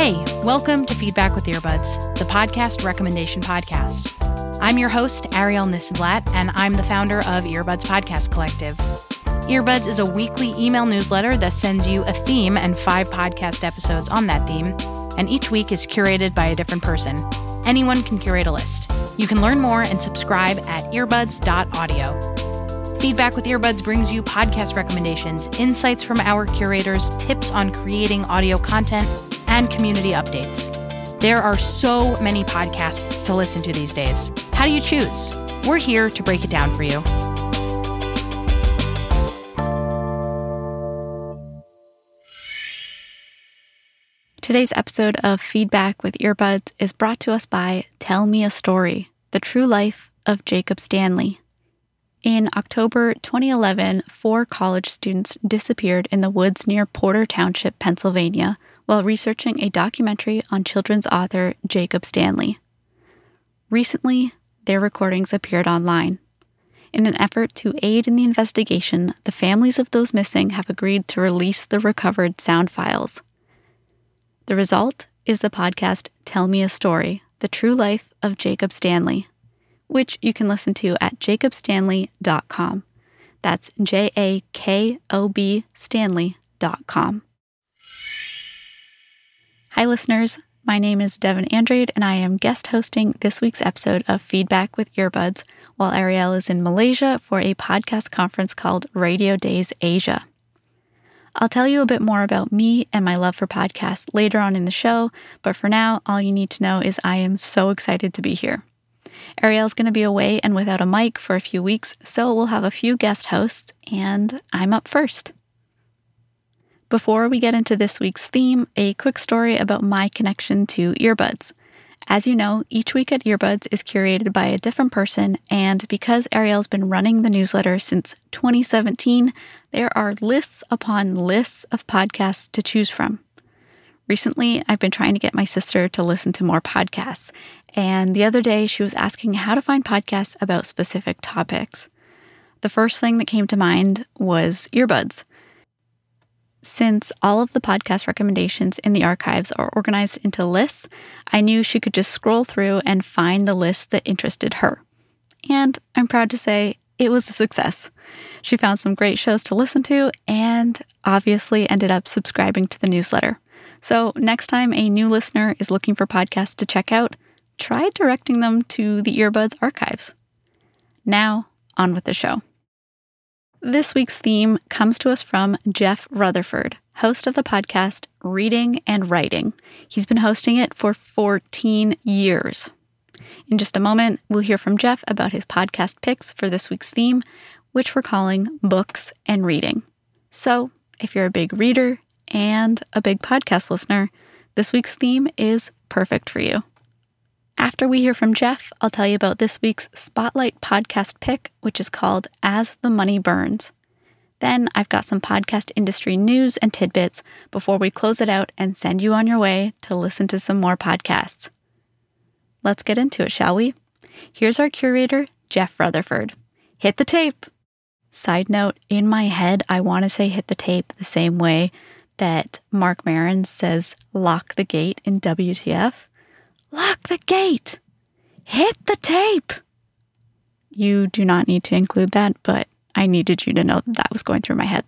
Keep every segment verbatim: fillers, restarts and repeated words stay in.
Hey, welcome to Feedback with Earbuds, the podcast recommendation podcast. I'm your host, Ariel Nissenblatt, and I'm the founder of Earbuds Podcast Collective. Earbuds is a weekly email newsletter that sends you a theme and five podcast episodes on that theme, and each week is curated by a different person. Anyone can curate a list. You can learn more and subscribe at earbuds dot audio. Feedback with Earbuds brings you podcast recommendations, insights from our curators, tips on creating audio content, and community updates. There are so many podcasts to listen to these days. How do you choose? We're here to break it down for you. Today's episode of Feedback with Earbuds is brought to us by Tell Me a Story, the true life of Jacob Stanley. In October twenty eleven, four college students disappeared in the woods near Porter Township, Pennsylvania, while researching a documentary on children's author Jacob Stanley. Recently, their recordings appeared online. In an effort to aid in the investigation, the families of those missing have agreed to release the recovered sound files. The result is the podcast Tell Me a Story, the true life of Jacob Stanley, which you can listen to at jacob stanley dot com. That's J A K O B Stanley dot com. Hi, listeners. My name is Devin Andrade, and I am guest hosting this week's episode of Feedback with Earbuds, while Ariel is in Malaysia for a podcast conference called Radio Days Asia. I'll tell you a bit more about me and my love for podcasts later on in the show, but for now, all you need to know is I am so excited to be here. Ariel's going to be away and without a mic for a few weeks, so we'll have a few guest hosts, and I'm up first. Before we get into this week's theme, a quick story about my connection to earbuds. As you know, each week at Earbuds is curated by a different person, and because Ariel's been running the newsletter since twenty seventeen, there are lists upon lists of podcasts to choose from. Recently, I've been trying to get my sister to listen to more podcasts, and the other day she was asking how to find podcasts about specific topics. The first thing that came to mind was earbuds. Since all of the podcast recommendations in the archives are organized into lists, I knew she could just scroll through and find the list that interested her. And I'm proud to say it was a success. She found some great shows to listen to and obviously ended up subscribing to the newsletter. So next time a new listener is looking for podcasts to check out, try directing them to the Earbuds archives. Now, on with the show. This week's theme comes to us from Jeff Rutherford, host of the podcast Reading and Writing. He's been hosting it for fourteen years. In just a moment, we'll hear from Jeff about his podcast picks for this week's theme, which we're calling Books and Reading. So, if you're a big reader and a big podcast listener, this week's theme is perfect for you. After we hear from Jeff, I'll tell you about this week's Spotlight podcast pick, which is called As the Money Burns. Then I've got some podcast industry news and tidbits before we close it out and send you on your way to listen to some more podcasts. Let's get into it, shall we? Here's our curator, Jeff Rutherford. Hit the tape! Side note, in my head, I want to say hit the tape the same way that Marc Maron says lock the gate in W T F. Lock the gate! Hit the tape! You do not need to include that, but I needed you to know that that was going through my head.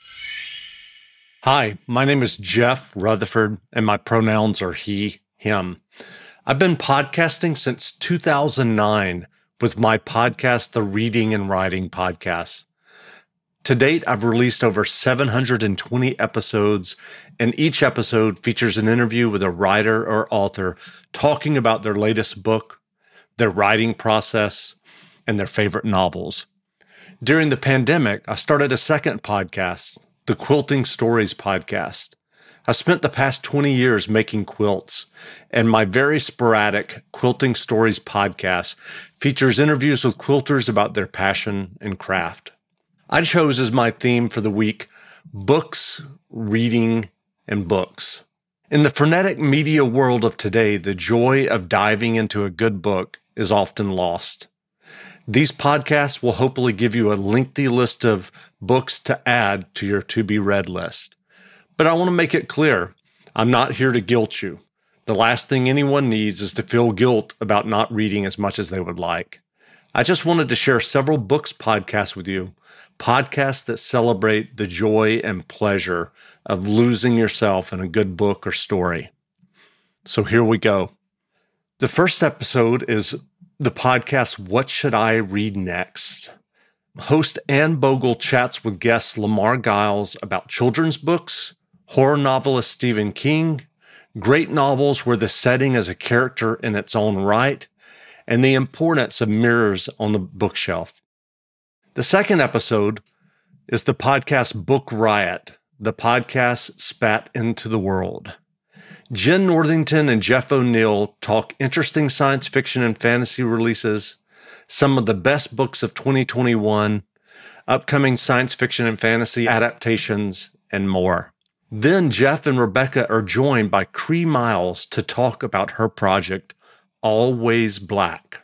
Hi, my name is Jeff Rutherford, and my pronouns are he, him. I've been podcasting since two thousand nine with my podcast, The Reading and Writing Podcast. To date, I've released over seven hundred twenty episodes, and each episode features an interview with a writer or author talking about their latest book, their writing process, and their favorite novels. During the pandemic, I started a second podcast, the Quilting Stories Podcast. I spent the past twenty years making quilts, and my very sporadic Quilting Stories Podcast features interviews with quilters about their passion and craft. I chose as my theme for the week, books, reading, and books. In the frenetic media world of today, the joy of diving into a good book is often lost. These podcasts will hopefully give you a lengthy list of books to add to your to-be-read list. But I want to make it clear, I'm not here to guilt you. The last thing anyone needs is to feel guilt about not reading as much as they would like. I just wanted to share several books podcasts with you, podcasts that celebrate the joy and pleasure of losing yourself in a good book or story. So here we go. The first episode is the podcast, What Should I Read Next? Host Anne Bogle chats with guests Lamar Giles about children's books, horror novelist Stephen King, great novels where the setting is a character in its own right, and the importance of mirrors on the bookshelf. The second episode is the podcast Book Riot, the podcast spat into the world. Jen Northington and Jeff O'Neill talk interesting science fiction and fantasy releases, some of the best books of twenty twenty-one, upcoming science fiction and fantasy adaptations, and more. Then Jeff and Rebecca are joined by Cree Miles to talk about her project, Always Black.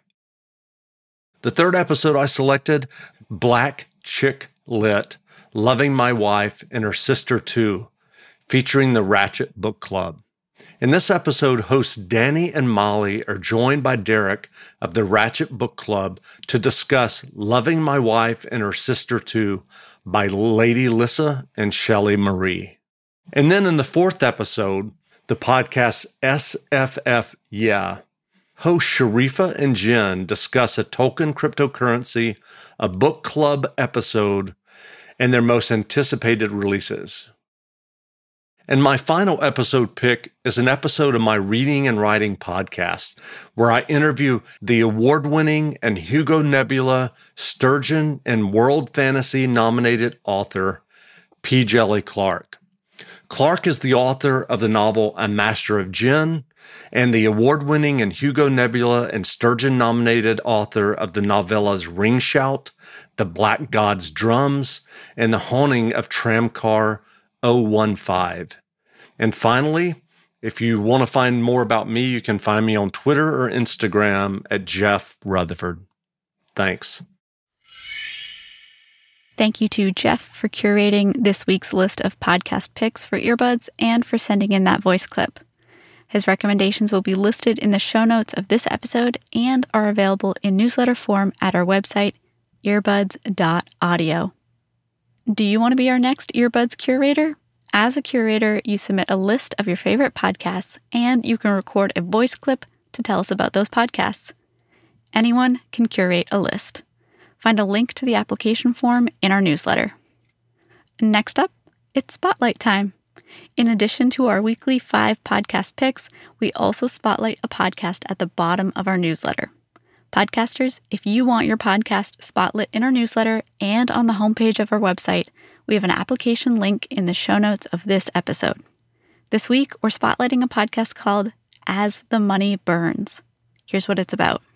The third episode I selected, Black Chick Lit, Loving My Wife and Her Sister Too, featuring the Ratchet Book Club. In this episode, hosts Danny and Molly are joined by Derek of the Ratchet Book Club to discuss Loving My Wife and Her Sister Too by Lady Lissa and Shelley Marie. And then in the fourth episode, the podcast S F F Yeah, hosts Sharifa and Jen discuss a Tolkien cryptocurrency, a book club episode, and their most anticipated releases. And my final episode pick is an episode of my Reading and Writing podcast, where I interview the award-winning and Hugo Nebula, Sturgeon, and World Fantasy nominated author, P. Djeli Clark. Clark is the author of the novel A Master of Djinn, and the award-winning and Hugo Nebula and Sturgeon nominated author of the novellas Ring Shout, The Black God's Drums, and The Haunting of Tramcar oh one five. And finally, if you want to find more about me, you can find me on Twitter or Instagram at Jeff Rutherford. Thanks. Thank you to Jeff for curating this week's list of podcast picks for earbuds and for sending in that voice clip. His recommendations will be listed in the show notes of this episode and are available in newsletter form at our website, earbuds dot audio. Do you want to be our next Earbuds curator? As a curator, you submit a list of your favorite podcasts, and you can record a voice clip to tell us about those podcasts. Anyone can curate a list. Find a link to the application form in our newsletter. Next up, it's Spotlight time. In addition to our weekly five podcast picks, we also spotlight a podcast at the bottom of our newsletter. Podcasters, if you want your podcast spotlit in our newsletter and on the homepage of our website, we have an application link in the show notes of this episode. This week, we're spotlighting a podcast called As the Money Burns. Here's what it's about.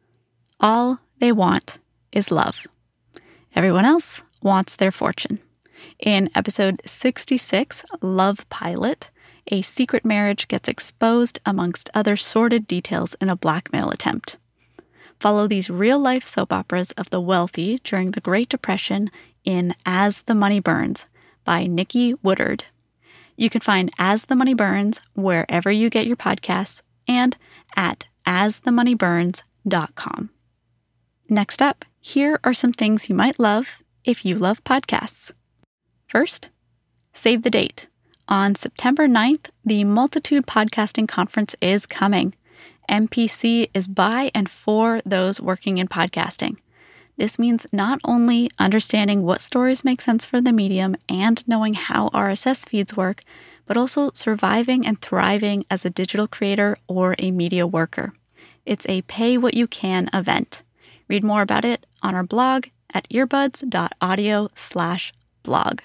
All they want is love. Everyone else wants their fortune. In episode sixty-six, Love Pilot, a secret marriage gets exposed amongst other sordid details in a blackmail attempt. Follow these real-life soap operas of the wealthy during the Great Depression in As the Money Burns by Nikki Woodard. You can find As the Money Burns wherever you get your podcasts and at as the money burns dot com. Next up, here are some things you might love if you love podcasts. First, save the date. On September ninth, the Multitude Podcasting Conference is coming. M P C is by and for those working in podcasting. This means not only understanding what stories make sense for the medium and knowing how R S S feeds work, but also surviving and thriving as a digital creator or a media worker. It's a pay-what-you-can event. Read more about it on our blog at earbuds dot audio slash blog.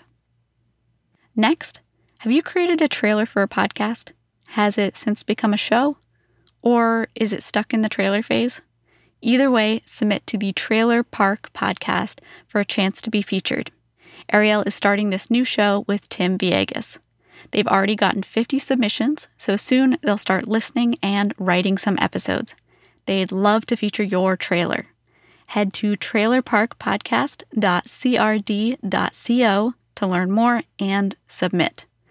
Next, have you created a trailer for a podcast? Has it since become a show? Or is it stuck in the trailer phase? Either way, submit to the Trailer Park Podcast for a chance to be featured. Ariel is starting this new show with Tim Villegas. They've already gotten fifty submissions, so soon they'll start listening and writing some episodes. They'd love to feature your trailer. Head to trailer park podcast dot c r d dot co to learn more and submit.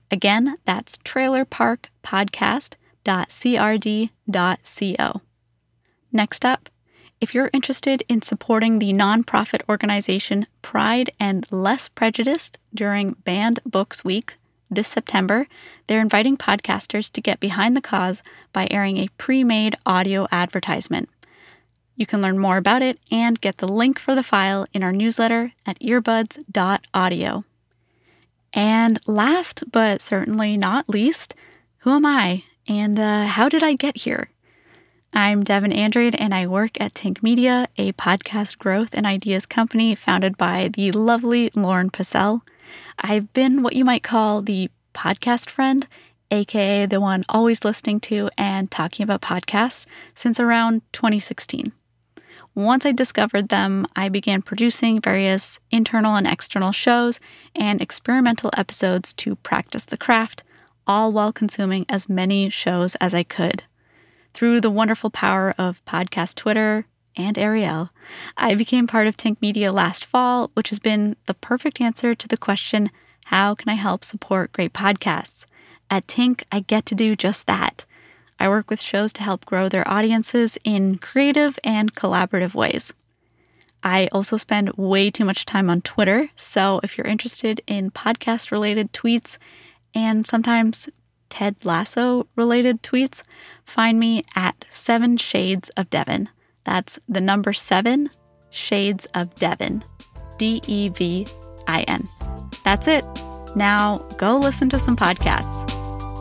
Again, that's trailer park podcast dot c r d dot co. Next up, if you're interested in supporting the nonprofit organization Pride and Less Prejudice during Banned Books Week this September, they're inviting podcasters to get behind the cause by airing a pre-made audio advertisement. You can learn more about it and get the link for the file in our newsletter at earbuds dot audio. And last but certainly not least, who am I and uh, how did I get here? I'm Devin Andrade, and I work at Tink Media, a podcast growth and ideas company founded by the lovely Lauren Passell. I've been what you might call the podcast friend, aka the one always listening to and talking about podcasts, since around twenty sixteen. Once I discovered them, I began producing various internal and external shows and experimental episodes to practice the craft, all while consuming as many shows as I could. Through the wonderful power of podcast Twitter and Ariel, I became part of Tink Media last fall, which has been the perfect answer to the question, how can I help support great podcasts? At Tink, I get to do just that. I work with shows to help grow their audiences in creative and collaborative ways. I also spend way too much time on Twitter, so if you're interested in podcast-related tweets and sometimes Ted Lasso-related tweets, find me at Seven Shades of Devin. That's the number seven, Shades of Devin. D E V I N. That's it. Now go listen to some podcasts.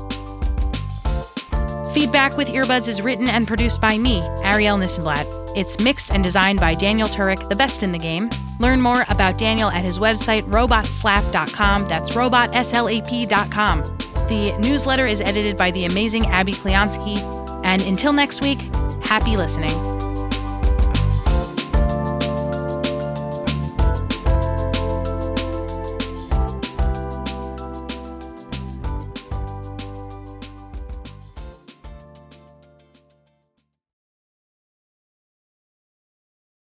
Feedback with Earbuds is written and produced by me, Ariel Nissenblatt. It's mixed and designed by Daniel Turek, the best in the game. Learn more about Daniel at his website, robot slap dot com. That's robot slap dot com. The newsletter is edited by the amazing Abby Kleonsky. And until next week, happy listening.